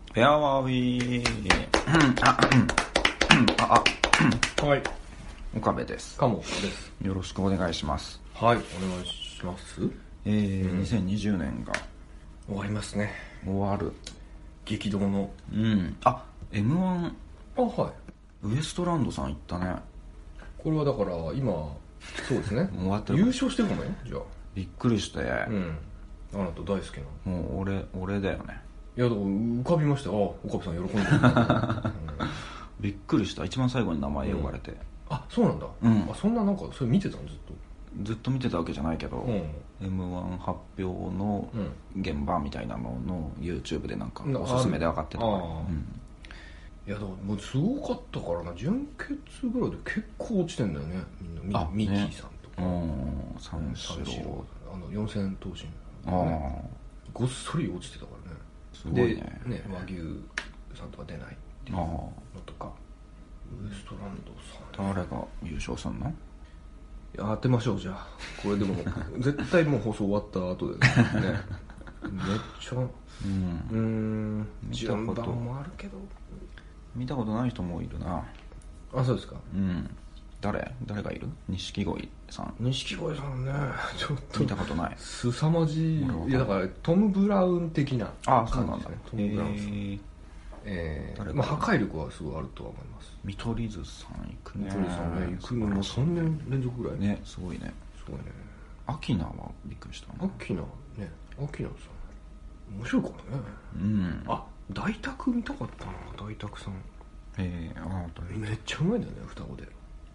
フェアワーウィーはい、 岡部です。 カモです。 よろしくお願いします。 はい、お願いします。 2020年が終わりますね。 終わる。 激動の M1。 はい。 ウエストランドさん行ったね。 これはだから今そうですね終わってる。 優勝してるかもよ。じゃあびっくりして、 あなた大好きな。 もう俺だよね。 いやだから浮かびました。岡部さん喜んでる、 びっくりした。一番最後に名前呼ばれて、 あ、そうなんだ、そんななんかそれ見てたのずっと見てたわけじゃないけど、M1 発表の現場みたいなのの YouTube でなんかおすすめで上がってたから、 いやだからもうすごかったからな。準決ぐらいで結構落ちてんだよね、みんな。ミキさんとか、 三四郎、 四千頭身、ごっそり落ちてたからね。 すごいね。 で和牛さんとか出ないっていうのとか、ウエストランドさん、 誰が優勝すんの？ いや当てましょう。じゃあこれでも絶対もう放送終わった後でねめっちゃ順番もあるけど見たことない人もいるな。 あ、そうですか。 誰がいる？錦鯉さん。 錦鯉さんね、ちょっと見たことない。 凄まじい。いやだからトム・ブラウン的な感じですね。 そうなんだ。 トム・ブラウンさん、破壊力はすごいあるとは思います。 見取り図さん行くね。 見取り図さんね、行くのも3年連続ぐらいね。すごいね。 すごいね。 アキナはびっくりした。 アキナさん面白いからね。大宅見たかったな。大宅さんめっちゃうまいんだよね、双子で。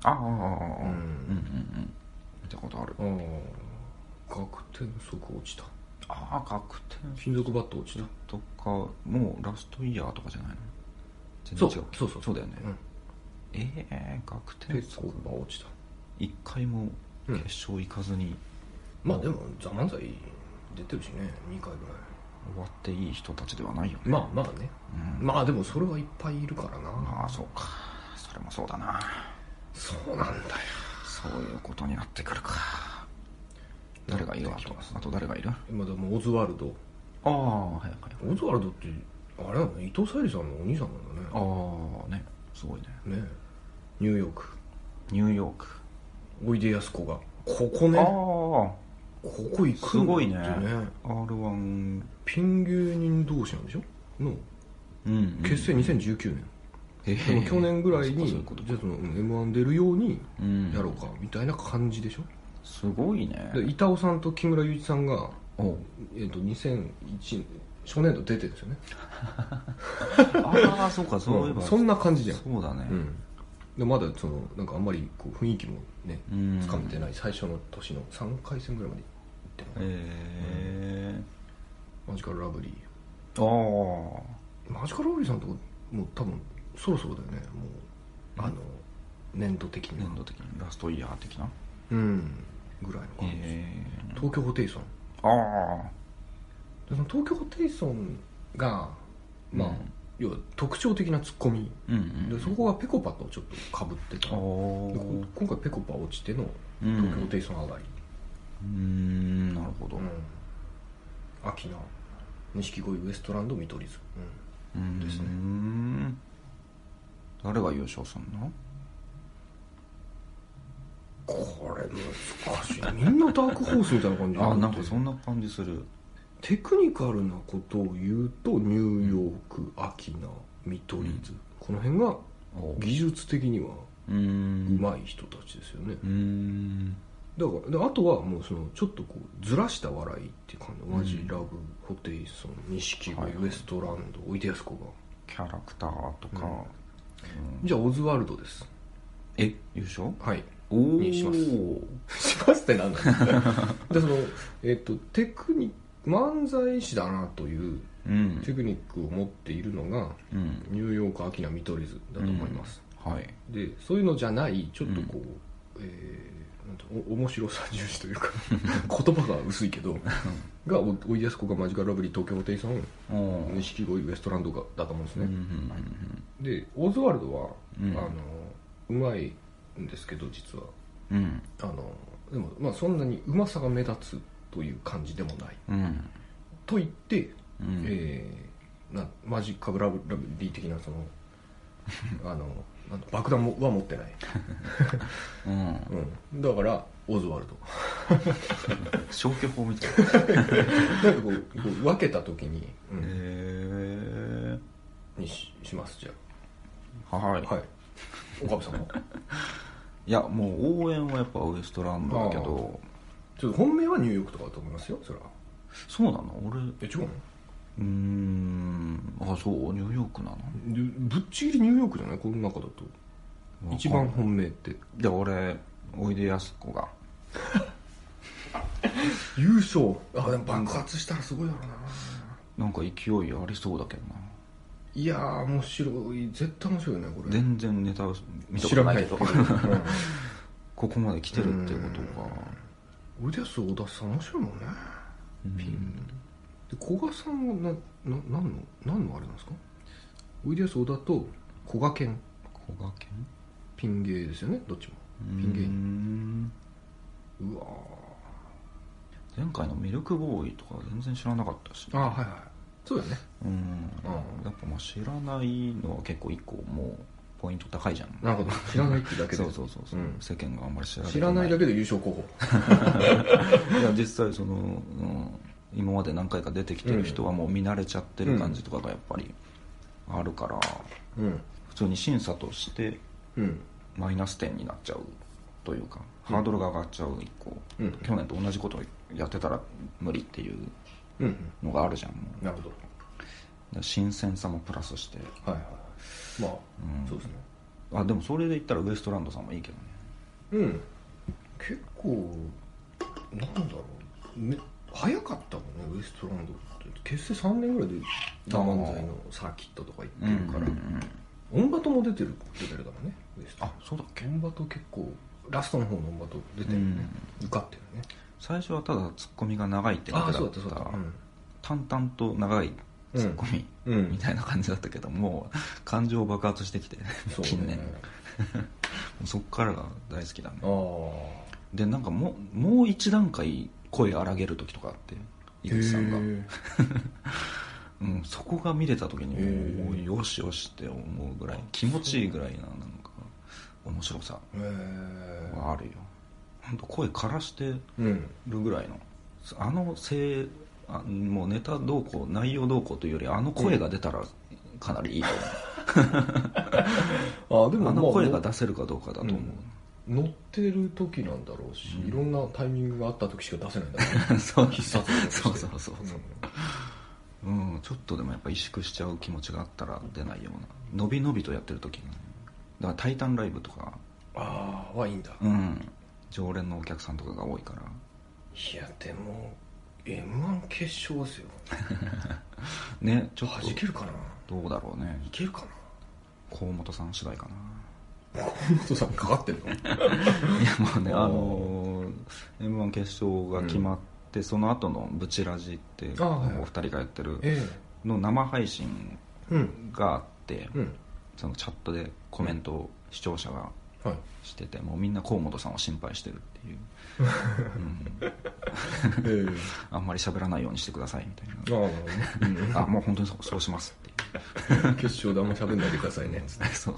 見たことある。 学天即落ちた。 学天金属バット落ちたとか。もうラストイヤーとかじゃないの？全然違う。そうだよね。学天即落ちた。 一回も決勝行かずに、 まあでもザ・漫才出てるしね、2回ぐらい。 終わっていい人たちではないよね。 まあね、まあでもそれはいっぱいいるからな。 そうか、それもそうだな。 そうなんだよ。 そういうことになってくるか。誰がいる？あと誰がいる？ 今でもオズワルド。 オズワルドってあれなのね、伊藤沙莉さんのお兄さんなんだね。 すごいね。 ニューヨークおいでやすこがここね。ここ行くんだってね。 すごいね。R1 ピン芸人同士なんでしょの、結成2019年。でも去年ぐらいにじゃあその M1 出るようにやろうかみたいな感じでしょ。 すごいね。 で板尾さんと木村祐一さんが2001年初年度出てるんですよね。 そうか、そういえばそんな感じじゃん。 そうだね。 でまだそのなんかあんまりこう雰囲気もねつかめてない最初の年の3回戦ぐらいまで行ってる。マジカルラブリー。マジカルラブリーさんともう多分そろそろだよね。もう年度的にラストイヤー的なぐらいの感じ。東京ホテイソン。でその東京ホテイソンが要は特徴的なツッコミで、そこがペコパとちょっとかぶってた。今回ペコパ落ちての東京ホテイソン上がり。 なるほど。 アキナ、錦鯉、ウエストランド、見取り図ですね。 誰が優勝すんの？ これ難しい。みんなダークホースみたいな感じ。 なんかそんな感じする。 テクニカルなことを言うとニューヨーク、アキナ、見取り図、この辺が技術的にはうまい人たちですよね。だからあとはもうそのちょっとこうずらした笑いっていう感じ。マジラブ、ホテイソン、錦鯉、ウエストランド、おいでやすこがキャラクターとか。 じゃあオズワルドです。 優勝？ はい。にします。しますってなんだでその漫才師だなというテクニックを持っているのが、ニューヨーク、アキナ、見取り図だと思います。でそういうのじゃないちょっとこう、面白さ重視というか言葉が薄いけどがおいでやすこがマジカルラブリー、東京ホテイソン、錦鯉、ウエストランドだと思うんですね。でオズワルドはうまいんですけど実はでもそんなにうまさが目立つという感じでもない、と言って、 マジック・ラブリー的なその爆弾は持ってない、うん、だからオズワルド消去法みたいななんかこう分けた時に、に しますじゃあはい、 岡部さんもいやもう応援はやっぱウエストランドだけど、 ちょっと本命はニューヨークとかだと思いますよ。それはそうなの？俺違うの？そうニューヨークなの？ ぶっちぎりニューヨークじゃない？この中だと一番本命って。 いや俺おいでやすこが優勝。でも爆発したらすごいだろうな。なんか勢いありそうだけどな。 いやー面白い、絶対面白いねこれ。 全然ネタ見たことないけどここまで来てるっていうことが。 おいでやす小田さん面白いもんね。ピンで古賀さんは何のあれなんですか？おいでやす小田と古賀健ピン芸ですよね、どっちもピン芸人。うわ前回のミルクボーイとか全然知らなかったし、ね、 はいはいそうだね。 やっぱまあ知らないのは結構一個もうポイント高いじゃん。 なるほど、知らないってだけでそう、世間があんまり知らないだけで優勝候補いや実際その、今まで何回か出てきてる人はもう見慣れちゃってる感じとかがやっぱりあるから、普通に審査としてマイナス点になっちゃうというか、ハードルが上がっちゃう一個、去年と同じことをやってたら無理っていうのがあるじゃん。もうなるほど。新鮮さもプラスして、 まあ、そうですね。 でもそれで言ったらウエストランドさんもいいけどね。 結構なんだろう、早かったもんねウエストランドって。結成3年ぐらいでダ漫才のサーキットとか行ってるから、オンバトも出てるレベルだもんねウエスト。 そうだっけ？ オンバト結構ラストの方のオンバト出てるね、受かってるね。 最初はただツッコミが長いってだけだった。淡々と長いツッコミみたいな感じだったけど、もう感情爆発してきて近年そっからが大好きだね。でなんかもう一段階声荒げる時とかあって、井口さんがそこが見れた時にもうよしよしって思うぐらい気持ちいいぐらいな、なんか面白さはあるよ。本当声枯らしてるぐらいの、もうネタどうこう内容どうこうというより声が出たらかなりいいと思う。でも声が出せるかどうかだと思う。 乗ってる時なんだろうし、いろんなタイミングがあった時しか出せないんだろうそう必殺そうちょっとでもやっぱ萎縮しちゃう気持ちがあったら出ないような、伸び伸びとやってる時が、だからタイタンライブとかはいいんだ。 常連のお客さんとかが多いから。 いやでも M1 決勝ですよね、ちょっと弾けるかな。 どうだろうね。 いけるかな。 河本さん次第かな。 河本さんかかってんの？いやもうね、M1 決勝が決まって、その後のブチラジってお二人がやってるの生配信があって、そのチャットでコメントを視聴者がしてて、もうみんな河本さんを心配してるっていう、あんまり喋らないようにしてくださいみたいな。もう本当にそうしますっていう決勝であんま喋んないでくださいねそう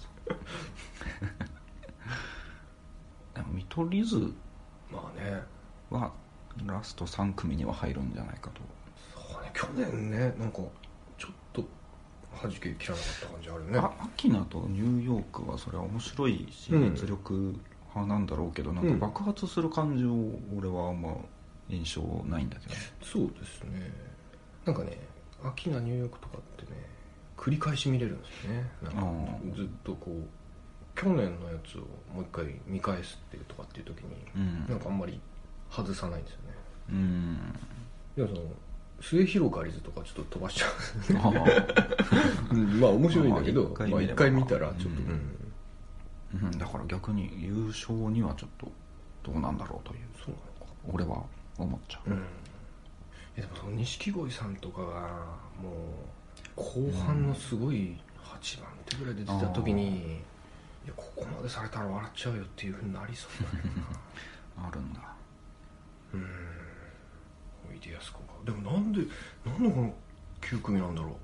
でも見取り図はラスト3組には入るんじゃないかと。 そうね、去年ね、なんかちょっと弾け切らなかった感じあるね。 アキナとニューヨークはそれは面白いし、実力派なんだろうけど、なんか爆発する感じを俺はあんま印象ないんだけど。 そうですね、なんかね、アキナニューヨークとかってね、繰り返し見れるんですよね。なんかずっとこう去年のやつをもう一回見返すっていうとかっていう時に、なんかあんまり外さないんですよね。でもその末広がりずとかちょっと飛ばしちゃうまあ面白いんだけど、一回見たらちょっとだから逆に優勝にはちょっとどうなんだろうという、 そうなのか俺は思っちゃう。 でもその錦鯉さんとかがもう後半のすごい8番手ぐらいで出た時に、いやここまでされたら笑っちゃうよっていうふうになりそうだけどなあるんだ。 おいでやすこがでもなんでこの急 9組なんだろ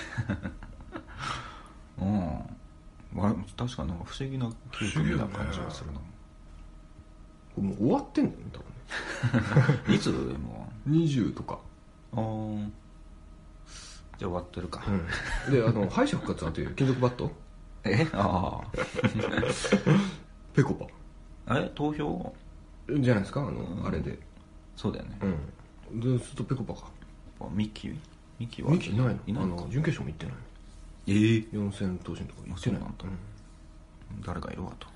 う確かに不思議な9組な感じがするな、 もう終わってんだよね多分いつ M1 20とかじゃあ終わってるか、 で敗者復活当て金属バットペコパ投票じゃないですかあれでそうだよねずっとペコパかミキはいないの準決勝も行ってない四千頭身とか行ってないの誰がいるわと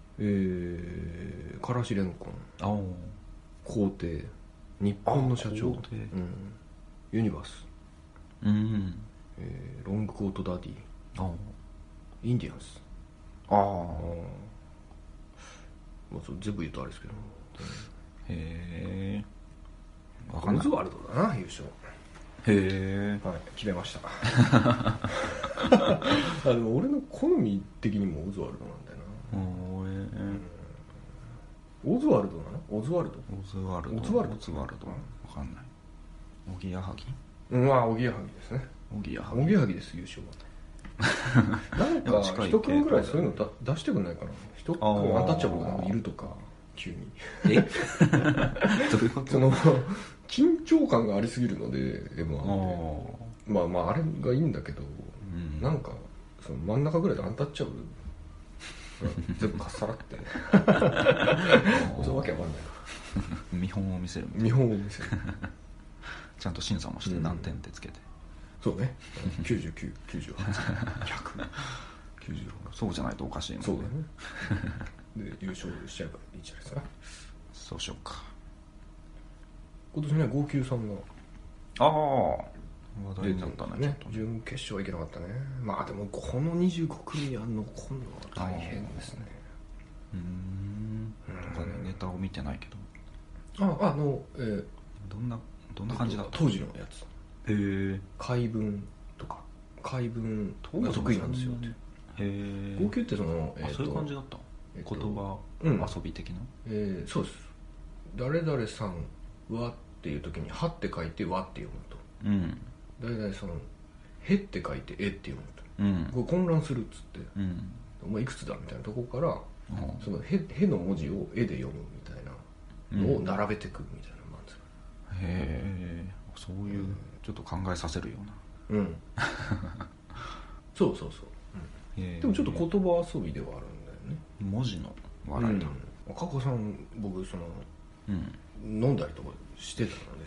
からしれんこん皇帝日本の社長ユニバースロングコートダディインディアンス全部言うとあれですけどオズワルドだな優勝決めましたでも俺の好み的にもオズワルドなんだよなオズワルドなのオズワルドわかんないおぎやはぎおぎやはぎですねおぎやはぎです優勝はなんか一組ぐらいそういうの出してくんないかな一組アンタッチャブルがいるとか急にどういうこと緊張感がありすぎるので M1 ってまああれがいいんだけど、なんかその真ん中ぐらいでアンタッチャブル全部かっさらってそういうわけわかんないから見本を見せるちゃんと審査もして何点ってつけて、 そうね99、98、100、96 そうじゃないとおかしいもんね。 そうだねで優勝しちゃえばいいんじゃないですか。 そうしようか。 今年ね号泣さんが話題になったね。 準決勝はいけなかったね。まあでもこの25組やんの今度は大変ですね。 なんかねネタを見てないけどどんな感じだった？ 当時のやつ。回文とか回文が得意なんですよって。号泣ってそういう感じだった。言葉遊び的な。 そうです。誰々さんはっていう時にはって書いてわって読むと。誰々さんへって書いてえって読むと。これ混乱するっつって。お前いくつだみたいなとこからそのへの文字を絵で読むみたいなのを並べていくみたいな漫才。 へえ、そういうちょっと考えさせるような。 そうそうそう。でもちょっと言葉遊びではあるんだよね。 文字の笑いだ。 加古さん僕飲んだりとかしてたので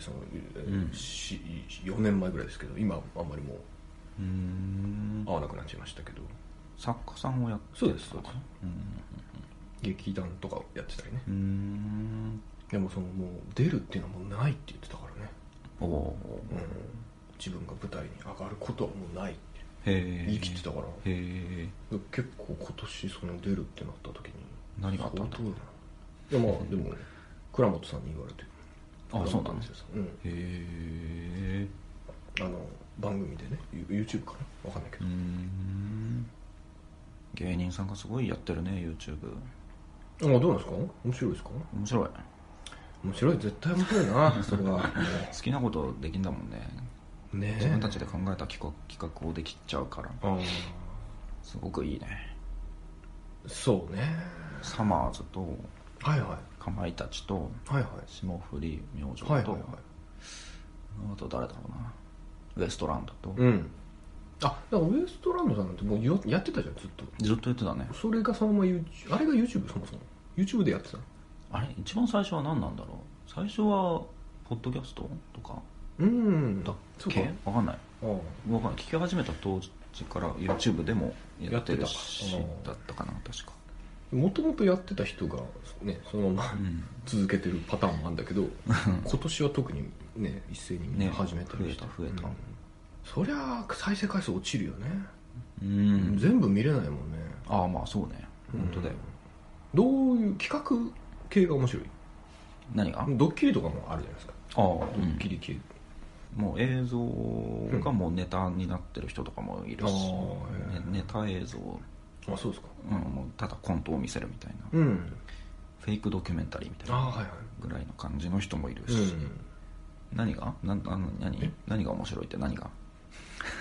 4年前ぐらいですけど今あんまりもう会わなくなっちゃいましたけど。 作家さんをやってた。 そうですそうです。劇団とかやってたりね。でももう出るっていうのはもうないって言ってたからね。自分が舞台に上がることはもうないって言い切ってたから。結構今年出るってなった時に何があったんだろう。 いやまあでも倉本さんに言われて。 そうなんですよ。 番組でね YouTube かな分かんないけど。 芸人さんがすごいやってるね YouTube。 どうなんですか？面白いですか？ 面白い絶対面白いなそれは好きなことできんだもんね。自分たちで考えた企画をできちゃうからすごくいいね。そうね。サマーズとかまいたちと霜降り明星とあと誰だろうなウエストランドと。だからウエストランドさんなんてもうやってたじゃんずっとやってたね。それがそのままあれが YouTube そもそも YouTube でやってたの。あれ一番最初は何なんだろう。最初はポッドキャストとかだっけ分かんない。聞き始めた当時から YouTube でもやってるしだったかな確か。もともとやってた人がねそのまま続けてるパターンもあるんだけど今年は特にね一斉に始めたりした増えた。そりゃ再生回数落ちるよね。全部見れないもんね。まあそうね本当だよ。どういう企画系が面白い？何が？ドッキリとかもあるじゃないですか。ドッキリ系もう映像がもうネタになってる人とかもいるし、ネタ映像。そうですか。もうただコントを見せるみたいな、フェイクドキュメンタリーみたいなぐらいの感じの人もいるし。何が面白いって何が？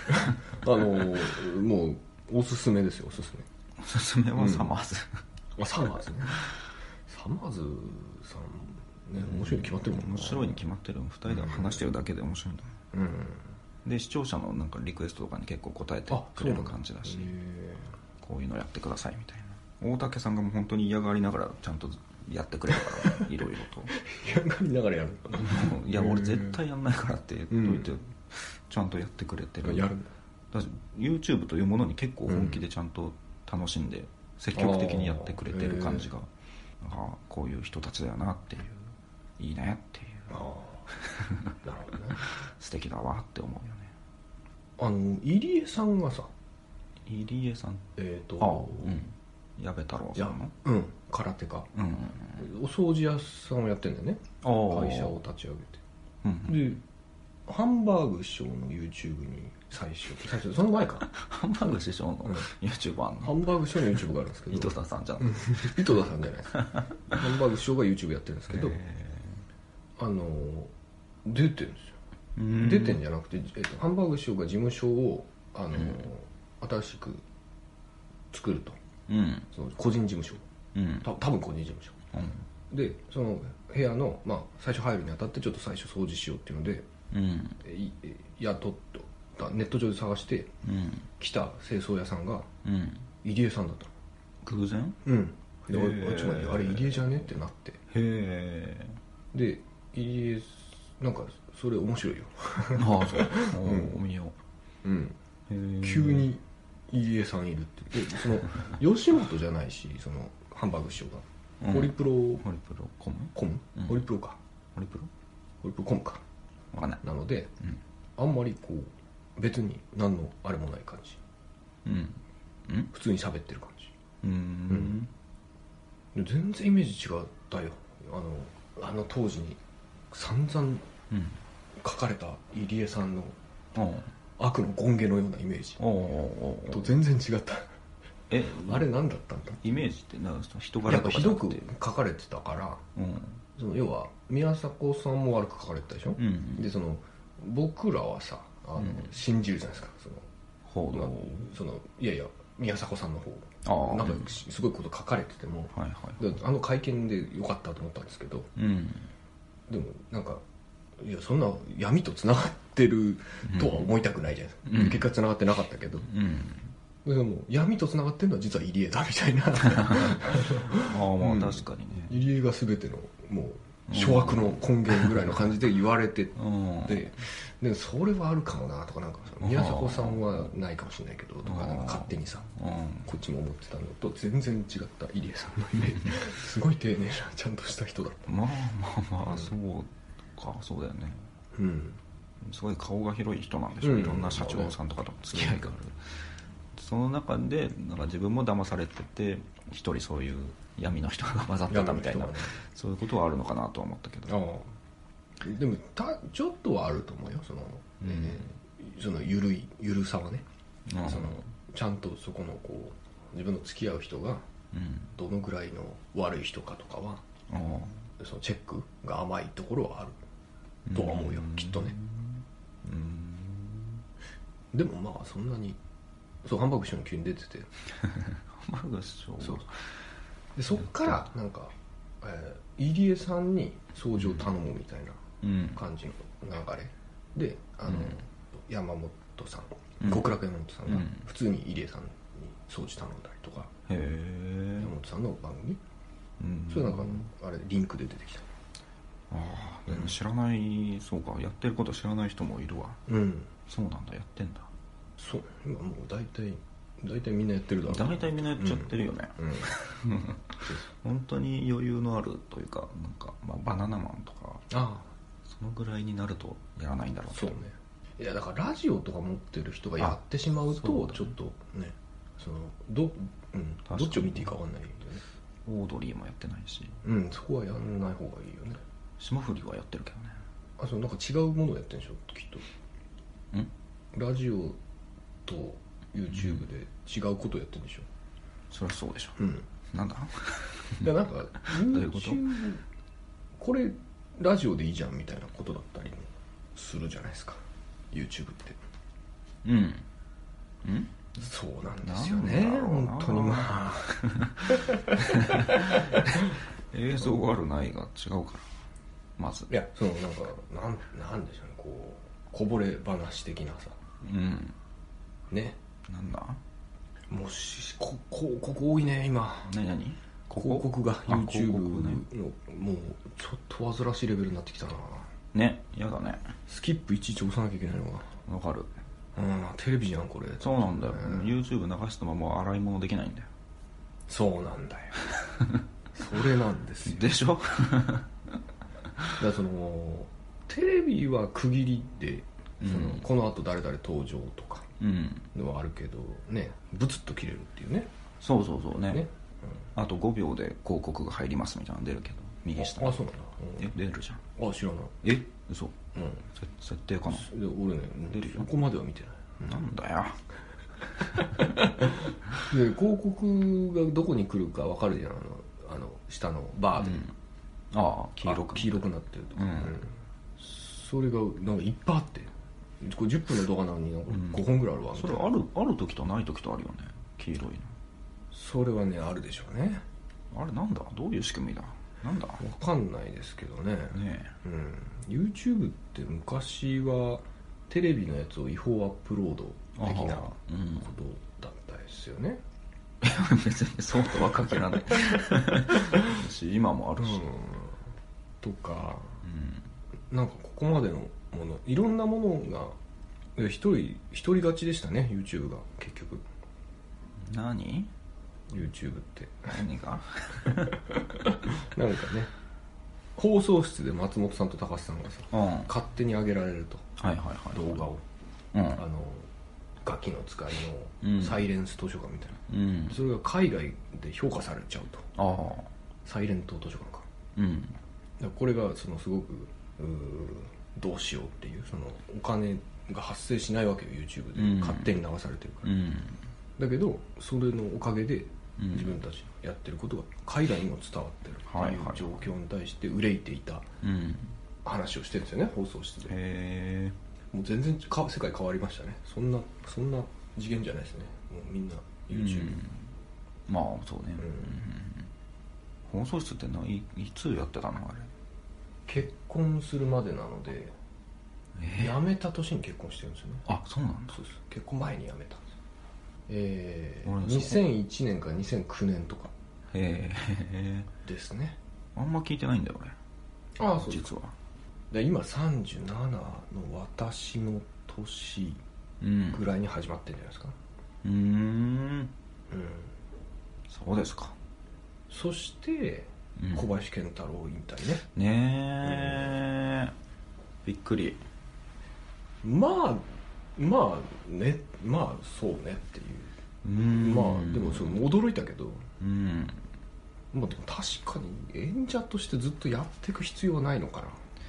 もうおすすめですよ。おすすめはサマーズ、 サマーズね。サマーズさんね、面白いに決まってるもんな。 面白いに決まってる。2人で話してるだけで面白いんだもん。で視聴者のなんかリクエストとかに結構答えてくれる感じだし、こういうのやってくださいみたいな。大竹さんがもう本当に嫌がりながらちゃんとやってくれるからいろいろと嫌がりながらやるのかな。いや俺絶対やんないからって言っといて、ちゃんとやってくれてる。 やるんだ。 YouTube というものに結構本気でちゃんと楽しんで積極的にやってくれてる感じが、こういう人たちだよなっていう、いいねっていう、 なるほどね素敵だわって思うよね。 入江さんがさ、 入江さん、矢部太郎さんの空手家、お掃除屋さんをやってんだよね、会社を立ち上げて、でハンバーグ師匠の YouTube に最初その前かハンバーグ師匠の YouTube あんの、 ハンバーグ師匠の YouTube があるんですけど、 井戸田さんじゃん、 井戸田さんじゃないですハンバーグ師匠が YouTube やってるんですけど、出てるんですよ。出てんじゃなくて、ハンバーグ師匠が事務所を新しく作ると、その個人事務所、多分個人事務所、でその部屋の、最初入るにあたってちょっと最初掃除しようっていうので、雇ったネット上で探して、来た清掃屋さんが入江さんだったの。偶然？ でちょっと待って、あれ入江じゃねってなって、で入江なんかそれ面白いよ。 そう見よう。急に入江さんいるって。でその吉本じゃないし、そのハンバーグ師匠がホリプロコムホリプロコムか分かんない。 なので、あんまりこう別に何のあれもない感じ、普通に喋ってる感じ、全然イメージ違ったよ。あの当時に散々書かれた入江さんの悪の権化のようなイメージと全然違った。あれ何だったんだ。 イメージって人柄とかひどく書かれてたから、その要は宮迫さんも悪く書かれてたでしょ、でその僕らはさ信じるじゃないですか、そのいやいや宮迫さんの方なんかすごいこと書かれてても、会見でよかったと思ったんですけど、でもなんかいやそんな闇とつながってるとは思いたくないじゃないですか、結果つながってなかったけど、でも闇とつながってるのは実は入江だみたいな確かにね、 入江が全てのもう諸悪の根源ぐらいの感じで言われてて、でそれはあるかもなとか、なんか宮迫さんはないかもしれないけどとか、なんか勝手にさこっちも思ってたのと全然違った入江さんのイメージ。すごい丁寧なちゃんとした人だった。 そうだよね。すごい顔が広い人なんでしょ、いろんな社長さんとかと付き合いがある。その中でなんか自分も騙されてて一人そういう闇の人が混ざってたみたいな、そういうことはあるのかなとは思ったけど、 でもちょっとはあると思うよ、そのゆるさはね、そのちゃんとそこのこう自分の付き合う人がどのぐらいの悪い人かとかは、そのチェックが甘いところはあるとは思うよ、きっとね。でもそんなにハンバーグ師匠に急に出ててハンバーグ師匠でそっからなんか、入江さんに掃除を頼むみたいな感じの流れで、山本さん、極楽山本さんが普通に入江さんに掃除頼んだりとか、山本さんの番組、それなんかあれリンクで出てきた。 でも知らない、そうか、やってること知らない人もいるわ。そうなんだ、やってんだ。 そう、今もう大体みんなやってるだろう。 大体みんなやっちゃってるよね。本当に余裕のあるというか、なんか、バナナマンとかそのぐらいになるとやらないんだろうけど。 そうね。いやだからラジオとか持ってる人がやってしまうとちょっとね、どっちを見ていいか分かんないよね。 オードリーもやってないし、 そこはやんない方がいいよね。 霜降りはやってるけどね。 なんか違うものをやってるんでしょきっと。ラジオと YouTube で違うことをやってるんでしょ。 そりゃそうでしょ。なんだいやなんか YouTube これラジオでいいじゃんみたいなことだったりもするじゃないですか YouTube って。 そうなんですよね、本当に。まあ映像があるないが違うから、まず。 いや、そのなんかなんでしょうね、こうこぼれ話的なさ、ね、 なんだ、 もしこ多いね今。 何広告が YouTube の、もうちょっと煩わしいレベルになってきたな。 ね、やだね。 スキップいちいち押さなきゃいけないのが。 わかる。 テレビじゃんこれ。 そうなんだよ、YouTube 流してももう洗い物できないんだよ。 そうなんだよそれなんですよ。 でしょだからそのテレビは区切りでこの後誰々登場とかのはあるけどね、ブツッと切れるっていうね。 そうね、あと5秒で広告が入りますみたいなの出るけど、右下に。 そうなんだ。 出るじゃん。 知らない。 嘘。設定かな。 俺ね、 出るよ。 そこまでは見てない。 なんだよで広告がどこに来るか分かるじゃん、下のバーで、黄色くなってるとか、それがなんかいっぱいあって、これ10分の動画なのになんか5本ぐらいあるわみたいな。 それある時とない時とあるよね、黄色いの。 それはね、あるでしょうね。 あれなんだ、どういう仕組みだ、なんだ分かんないですけどね。YouTube って昔はテレビのやつを違法アップロード的なことだったですよね。 別にそうとは限らないし、今もあるし、 とか、なんかここまでのもの、いろんなものが一人勝ちでしたね、 YouTube が結局。 何 YouTube って何がなんかね、放送室で松本さんと高橋さんがさ、勝手に上げられると、動画を、ガキの使いのサイレンス図書館みたいな、それが海外で評価されちゃうと。サイレント図書館か、だからこれがそのすごくどうしようっていう、そのお金が発生しないわけよ YouTube で、勝手に流されてるから、だけどそれのおかげで自分たちのやってることが海外にも伝わってるっていう状況に対して憂いていた話をしてるんですよね、放送室で。もう全然世界変わりましたね。そんな次元じゃないですね、もうみんな YouTube、 まあそうね、放送室っていつやってたのあれ。 結婚するまでなので、辞めた年に結婚してるんですよね。 そうなんだ。 そうです、結婚前に辞めたんです。2001年から2009年とかですね。 あんま聞いてないんだよ俺。 そう実はで今37の私の年ぐらいに始まってるんじゃないですか。 そうですか。 そして小林賢太郎引退ね。 ねえ、びっくり。 まあね、そうねっていう。でもその驚いたけど、でも確かに演者としてずっとやっていく必要はないのかな、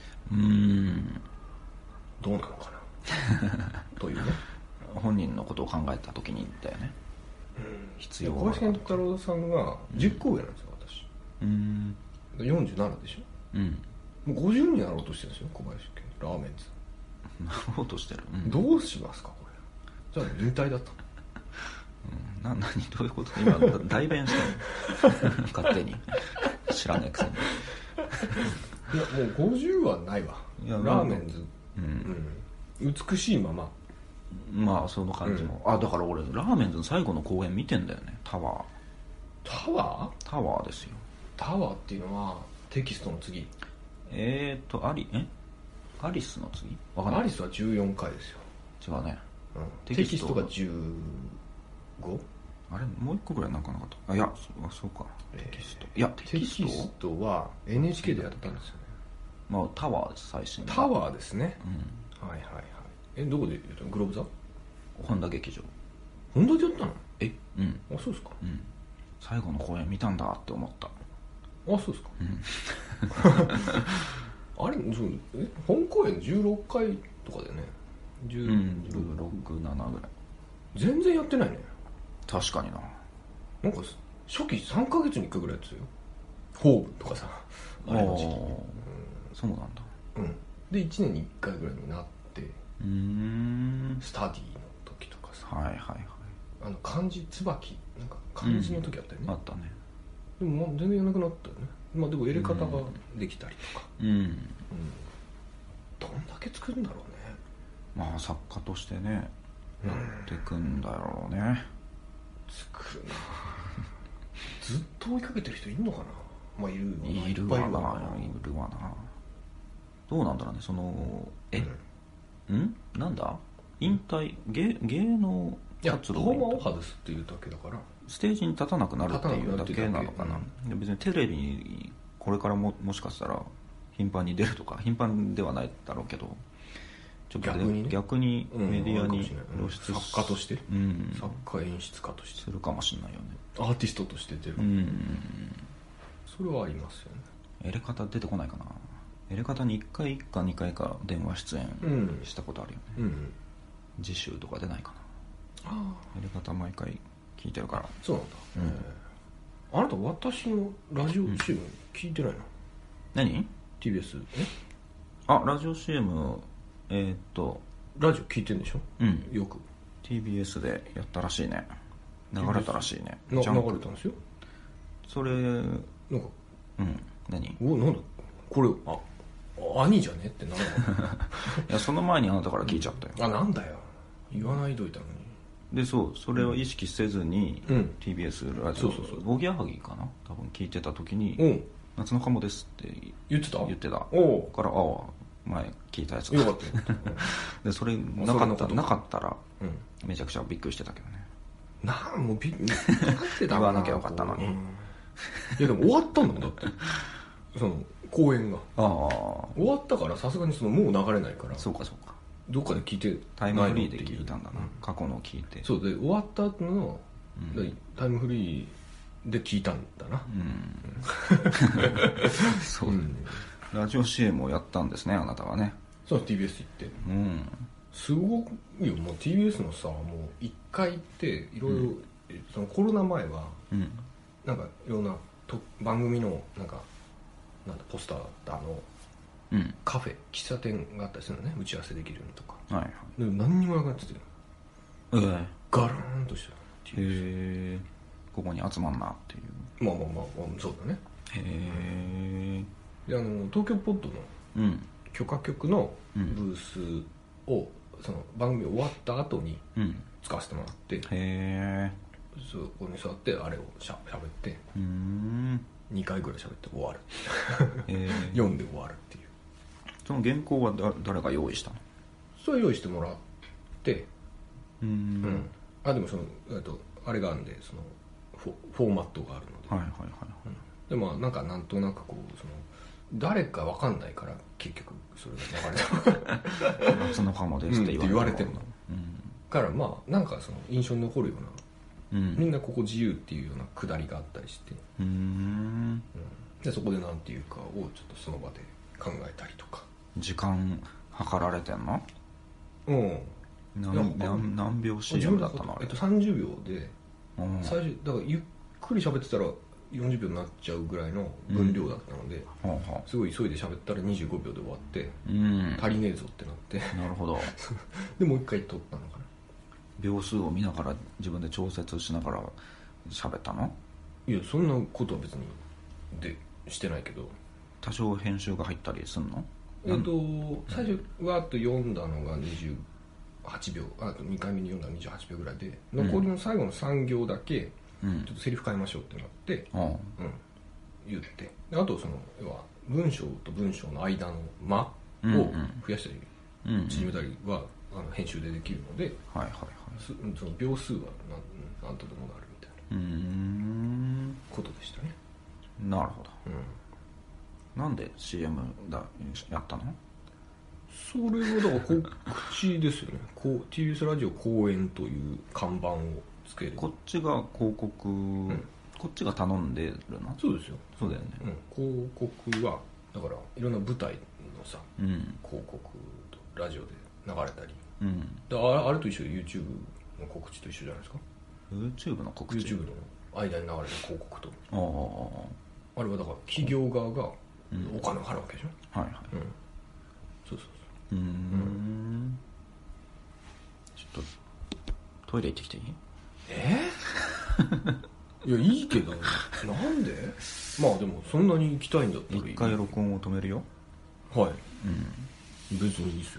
どうなのかなというね。 本人のことを考えた時にだよね、必要は。 小林賢太郎さんが10個上なんですよ、私。47でしょ。もう50になろうとしてるんですよ、小林賢太郎、ラーメンズなろうとしてる。 どうしますかこれ。じゃあ引退だと。 何どういうこと。今代弁したの勝手に知らねえくせに。 いやもう50はないわ。ラーメンズ、美しいまま。 まあその感じも、だから俺ラーメンズの最後の公演見てんだよね。タワーですよ。 タワーっていうのはテキストの次。 アリスの次。 アリスは14回ですよ。 違うね、 テキストが15。 あれもう一個ぐらいなんかなかった。いやそうか、テキスト。いやテキストは NHK でやったんですよね。 タワーです、最新。 タワーですね。はいどこでやったの。グローブ座、 本田劇場。 本田でやったの。そうですか。 最後の公演見たんだって思った。 そうですか。あれ本公演16回とかだよね。 16、7ぐらい。 全然やってないね。 確かにな。 なんか初期3ヶ月に1回ぐらいやってたよ。ホームとかさ、あれの時期。 そうなんだ。 で1年に1回ぐらいになって、スタディのとはいはいはい。 漢字椿なんか漢字の時あったよね、 あったね。 でも全然やらなくなったよね。まあでも入れ方ができたりとか、どんだけ作るんだろうね。 まあ作家としてねやっていくんだろうね。 作るなずっと追いかけてる人いるのかな。まあいるわな。 いるわな。どうなんだろうね、そのなんだ引退芸能活動パフォーマーを外すっていうだけだから、 ステージに立たなくなるっていうだけなのかな。別にテレビにこれからもしかしたら頻繁に出るとか、頻繁ではないだろうけど、ちょっと逆にメディアに露出作家として、作家演出家としてするかもしれないよね。 アーティストとして出る、それはありますよね。 エレカタ出てこないかな。エレカタに1回か2回か電話出演したことあるよね、次週とか出ないかな。エレカタ毎回聞いてるから。 そうなんだ、あなた私のラジオ CM 聞いてないの？ 何？ TBS ラジオ CM ラジオ聞いてんでしょ？よく TBS でやったらしいね。流れたらしいね。 流れたんですよ。 それなんか何？ なんだこれ兄じゃねってなるいやその前にあなたから聞いちゃったよ。 なんだよ、言わないといたのに。 でそれを意識せずに、TBS ラジオおぎやはぎかな多分聞いてた時に「夏の鴨です」って言ってたから前聞いたやつだよかったよでそれなかったら、めちゃくちゃびっくりしてたけどね。 もう言わなきゃよかったのに。 いやでも終わったんだもん、だってその公演が終わったから、さすがにもう流れないから、 そうかどっかで聞いてタイムフリーで聞いたんだな、過去のを聞いて。 そうで終わった後の、タイムフリーで聞いたんだな。 そう、ラジオ CM をやったんですね、あなたはね。 そう TBS 行って、すごいよ。もう TBS のさ、もう1回行っていろいろ、そのコロナ前は、なんかいろんな番組のなんポスターだカフェ喫茶店があったりするのね、打ち合わせできるのとか、でも何にもなくなってて、ガラーンとしてた。 へえ、ここに集まんなっていう。 まあそうだね。へえ。で東京ポッドの許可局のブースをその番組終わった後に使わせてもらって、そこに座ってあれをしゃべって、2回ぐらい喋って終わる読んで終わるっていう。 その原稿は誰が用意したの？ それ用意してもらって、でもあれがあるんで、そのフォーマットがあるので、でもなんとなくこう誰かわかんないから、結局それが流れた夏の鴨ですって言われてるの、からなんかその印象に残るような、みんなここ自由っていうようなくだりがあったりして、でそこでなんていうかをちょっとその場で考えたりとか。 時間計られてんの？何秒 CM だったの？ 30秒で、最初だからゆっくり喋ってたら40秒になっちゃうぐらいの分量だったので、すごい急いで喋ったら25秒で終わって、足りねえぞってなって、 なるほどでもう一回撮ったのかな。 秒数を見ながら自分で調節しながら喋ったの？ いや、そんなことは別にしてないけど。 多少編集が入ったりすんの？ 最初わーっと読んだのが28秒、あと2回目に読んだのが28秒ぐらいで、残りの最後の3行だけちょっとセリフ変えましょうってなって、言って、あと要は文章と文章の間の間を増やしたり縮めたりは編集でできるので、その秒数はなんとでもなるみたいなことでしたね。 なるほど。なんで CM やったの？ それはだから告知ですよね。TBS ラジオ公演という看板をつける。 こっちが広告、こっちが頼んでるの？そうですよ。そうだよね。 広告はだからいろんな舞台のさ、広告とラジオで流れたり、あれと一緒で YouTube の告知と一緒じゃないですか。 YouTube の告知？ YouTube の間に流れた広告と、あれはだから企業側がお金を払うわけでしょ。そうちょっとトイレ行ってきていい？ いや、いいけど、なんで？まあでも、そんなに行きたいんだったらいい。 一回録音を止めるよ。 はい。別にいいですよ。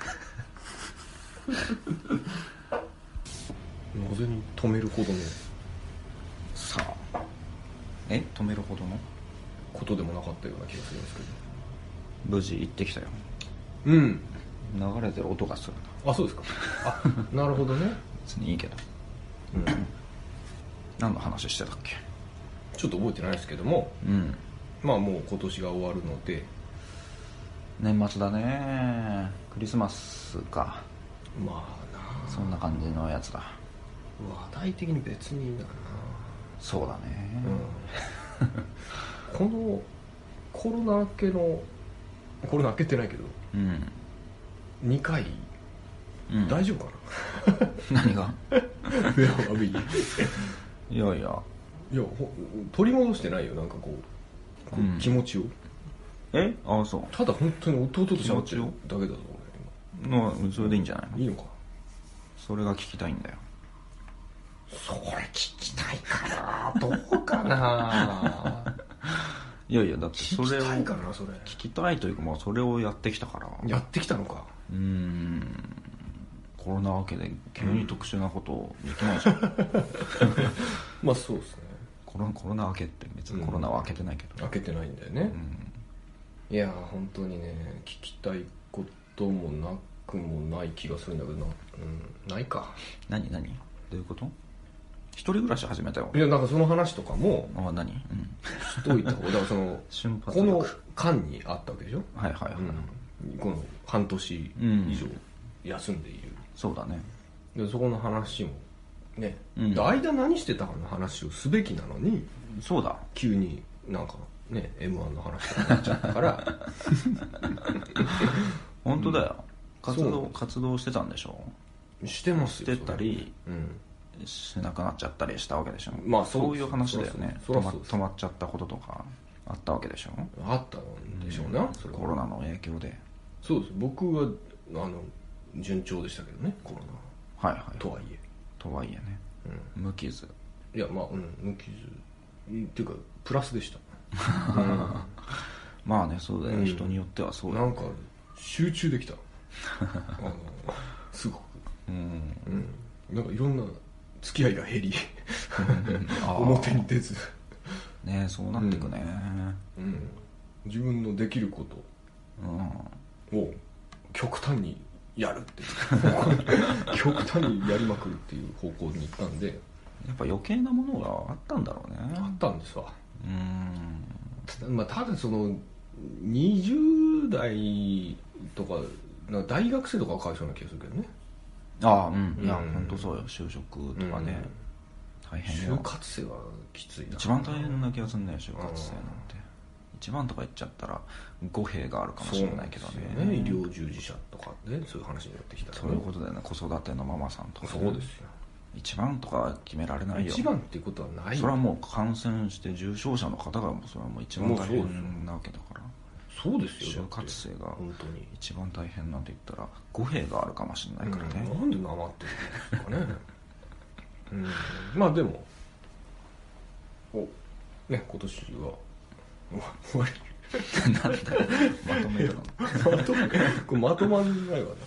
なぜに止めるほどの。 さあ。止めるほどのことでもなかったような気がするんですけど。 無事行ってきたよ。 うん。 流れてる音がするな。あ、そうですか。あ、なるほどね。 別にいいけど。何の話してたっけ？ ちょっと覚えてないですけども、まあもう今年が終わるので、 年末だね。クリスマスか。 まあな、 そんな感じのやつだ。 話題的に別にだな。 そうだね、 このコロナ明けてないけど、2回、大丈夫かな何がいやいや取り戻してないよ、なんかこう、気持ちを。 ああ、そう。 ただ本当に弟と喋ってるだけだぞ俺。それでいいんじゃないの？ いいのか。 それが聞きたいんだよ。 それ聞きたいかな。どうかな。 いやいや、だってそれを聞きたいかな、それ。 聞きたいというか、まあそれをやってきたから。 やってきたのか。 コロナ明けで急に特殊なことできないじゃん。 まあそうですね。 コロナ明けって別にコロナは明けてないけど、 明けてないんだよね。いや本当にね、聞きたいこともなくもない気がするんだけどな。ないか。 何どういうこと？一人暮らし始めたよ。 いや、なんかその話とかも何？ しといた方が、だからそのこの間にあったわけでしょ。 はいはいはい、 この半年以上休んでいる、 そうだね。 でそこの話もね、間何してたかの話をすべきなのに、 そうだ、 急になんかね M1 の話とかになっちゃったから本当だよ、活動してたんでしょ。 してますよ。 してたり、しなくなっちゃったりしたわけでしょ。 まあそういう話だよね。止まっちゃったこととかあったわけでしょ。 あったんでしょうね、それはコロナの影響で。 そうです。僕は順調でしたけどね、コロナはいはい。 とはいえね、無傷。 いや、まあ無傷っていうかプラスでした。 まあね、そうだよね、人によってはそうだよね。 なんか集中できた。すごくなんかいろんな付き合いが減り表に出ずね、そうなっていくね。 自分のできることを極端にやるっていう極端にやりまくるっていう方向に行ったんで、 やっぱ余計なものがあったんだろうね。 あったんですわ。まあ、ただその20代とか大学生とかはかわいそうな気がするけどね。 いや本当そうよ。就職とかね、大変よ。 就活生はきついな。 一番大変な気がするね、就活生なんて。一番とか言っちゃったら語弊があるかもしれないけどね。 医療従事者とかね、そういう話になってきたら、 そういうことだよね。子育てのママさんとか、 そうですよ。 一番とか決められないよ。 一番っていうことはない。 それはもう感染して重症者の方がそれはもう一番大変なわけだから。 そうですよ。 就活生が本当に一番大変なんて言ったら語弊があるかもしれないからね。 なんでなまってるんですかね。まあでもね、今年は終わり。 なんだよ、まとめるの。 これまとまんないわね。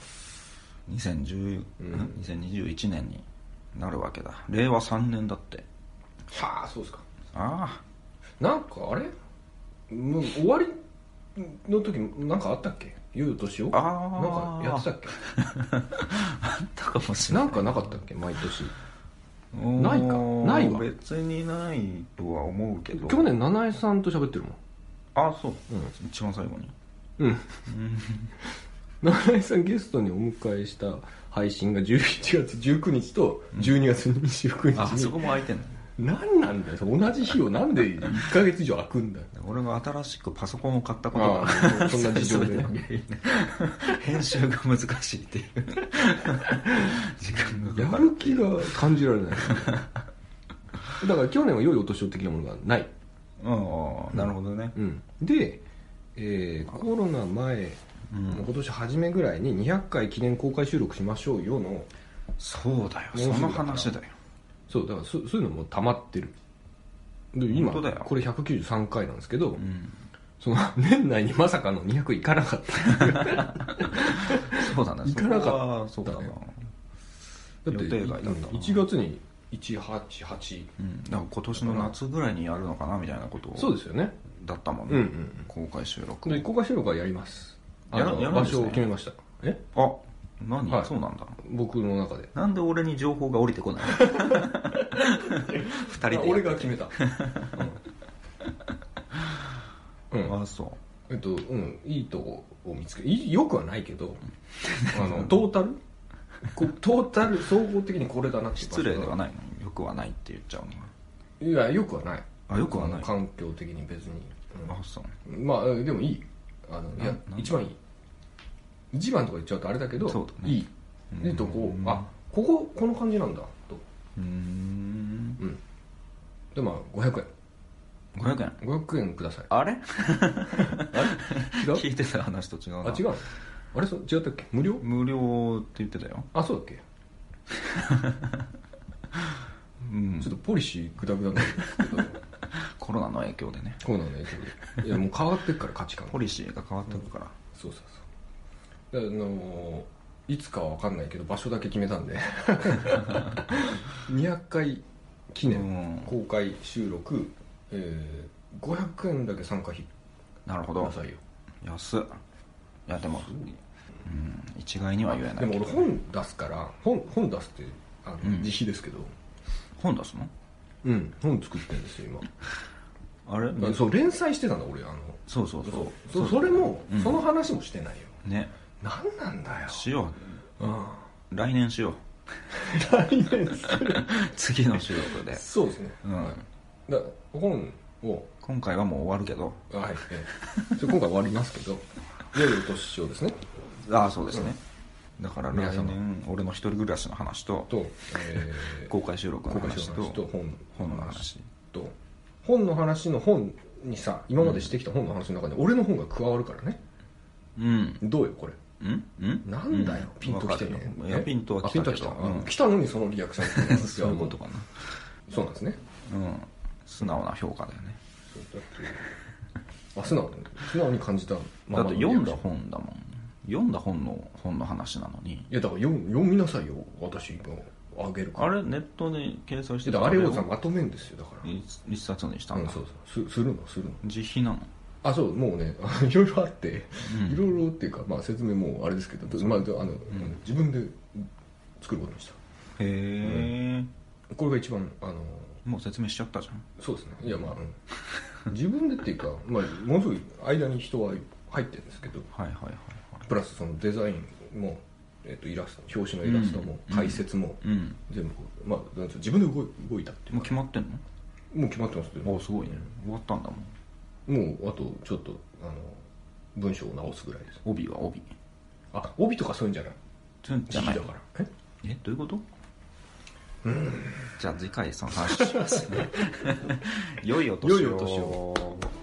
2021年になるわけだ。令和3年だって。 はあ、そうですか。 ああ、なんかあれもう終わりの時なんかあったっけ？ゆうとしをなんかやってたっけ？ あったかもしれない。 なんかなかったっけ、毎年。ないか。ないわ。 別にないとは思うけど。 去年七重さんと喋ってるもん。 あ、そう、一番最後に。 七重さんゲストにお迎えした配信が11月19日と12月29日に、 あそこも空いてんの。 何なんだよ、同じ日をなんで1ヶ月以上空くんだよ。 俺が新しくパソコンを買ったことがそんな事情で編集が難しいっていう時間がやる気が感じられない。だから去年は良いお年を的なものがない。 なるほどね。 で、コロナ前、今年初めぐらいに200回記念公開収録しましょうよのそうだよ、その話だよ。 そうだからそういうのも溜まってる。で今これ193回なんですけど、その年内にまさかの200いかなかったそうだね、 いかなかった。 そうだな、だって予定外だった。1月に188、 だから今年の夏ぐらいにやるのかなみたいなことを。 そうですよね。 だったもんね、公開収録。 で公開収録はやります。場所を決めました。 あ、何、そうなんだ。 僕の中で。 なんで俺に情報が降りてこない二人で。 俺が決めた。 あ、そう。 いいとこを見つけ、よくはないけど、トータル総合的にこれだなって。 失礼ではないの？よくはないって言っちゃうのが。いや、よくはない。 あ、よくはない。 環境的に別に。 あ、そう。 まあでもいい。いや一番いい。一番とか言っちゃうとあれだけど、いい。でとここの感じなんだと。でまあ500円。500円ください。 あれ？ 違う？ 聞いてた話と違うな。 あ、違う。あれ違ったっけ？無料って言ってたよ。 あ、そうだっけ？ちょっとポリシーグダグダなんですけどコロナの影響でね。 コロナの影響で。いやもう変わってくから価値観。 ポリシーが変わってくから。 そう。いつかは分かんないけど場所だけ決めたんで200回記念公開収録、500円だけ参加費。 なるほど。 くださいよ。 安っ。いやでも一概には言えない。 でも俺本出すから本出すって自費ですけど。 本出すの？ 本作ってるんですよ今。 あれ？ そう連載してたんだ俺。 そうそれもその話もしてないよね。 何なんだよ。 しよう。来年しよう。 来年する次の収録で。 そうですね。だ本を今回はもう終わるけど。 はい。今回終わりますけど。いよいよ年章ですね。 ああ、そうですね。だから来年俺の一人暮らしの話と公開収録の話と本の話と本の話の本にさ、今までしてきた本の話の中に俺の本が加わるからね。どうよこれ。なんだよ、ピンときてね。 いやピンとは来たけど、 来たのにそのリアクション。 そういうことかな。 そうなんですね。 素直な評価だよね。 素直に感じた。 だって読んだ本だもん。読んだ本の話なのに。 いやだから読みなさいよ、私があげるから。 あれネットに掲載してたあれをさまとめんですよ。だから一冊にしたんだ。 そうするの自費なの。 あ、そう、もうねいろいろあって、いろいろっていうか、まあ説明もあれですけど、まあ自分で作ることにした。 へえ。 これが一番もう説明しちゃったじゃん。 そうですね。いやまあ自分でっていうか、まあものすごい間に人は入ってるんですけど、プラスそのデザインも、イラスト、表紙のイラストも解説も全部、まあ自分で動いたっていう。 もう決まってんの？ もう決まってますけど。 すごいね。終わったんだもん。 もうあとちょっと文章を直すぐらいです。 帯は帯。 帯とかそういうんじゃない。 じゃないだから。 どういうこと？じゃあ次回その話しますね。良いお年を。